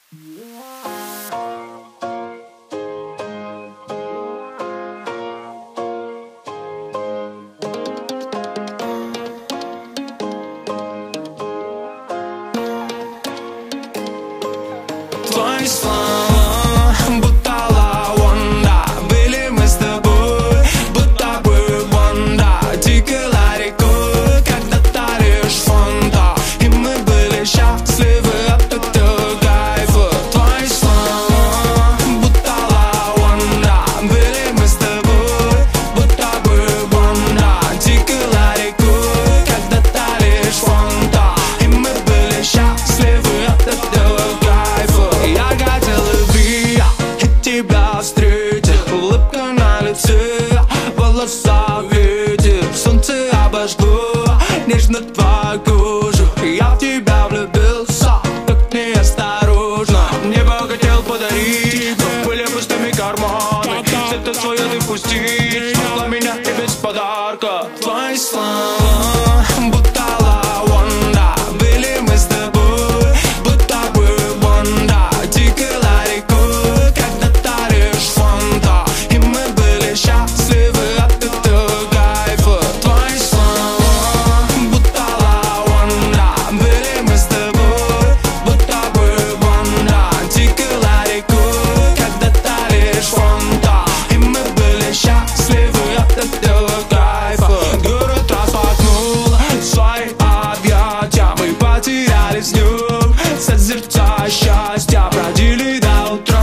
Твои слова будто лаванда, были мы с тобой, будто бы банда. Текла рекой, когда-то лишь фонта, и мы были счастливы от этого кайфа. Твои слова будто лаванда, были мы с тобой, будто бы банда. Текла рекой, когда-то лишь фонта, и мы были счастливы от этого кайфа. Я хотел любви, и тебя встретил. Улыбка на лице, волоса в ветер. Солнце обожгло нежно твою кожу. Я в тебя влюбился, так неосторожно. Небо хотел подарить, но были пустыми карманы. Что-то свое ты впустить, могла меня и без подарка. Твои слова будто лаванда, были мы с тобой, будто бы банда. Текла рекой, когда-то лишь фонта, и мы были счастливы от этого кайфа. Твои слова будто лаванда, были мы с тобой, будто бы банда. Текла рекой, когда-то лишь фонта, и мы были счастливы от этого кайфа. Город распахнул свои объятия, мы потерялись в нем, созерцая счастье. Бродили до утра,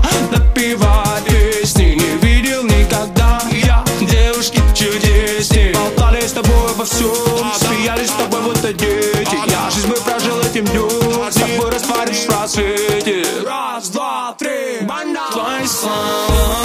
напевая песни. Не видел никогда я девушки чудесней. Болтали с тобой обо всем, смеялись с тобой будто дети. Я жизнь бы прожил этим днем, с тобой растворившись в рассвете. Раз, два, три, банда. Твои слова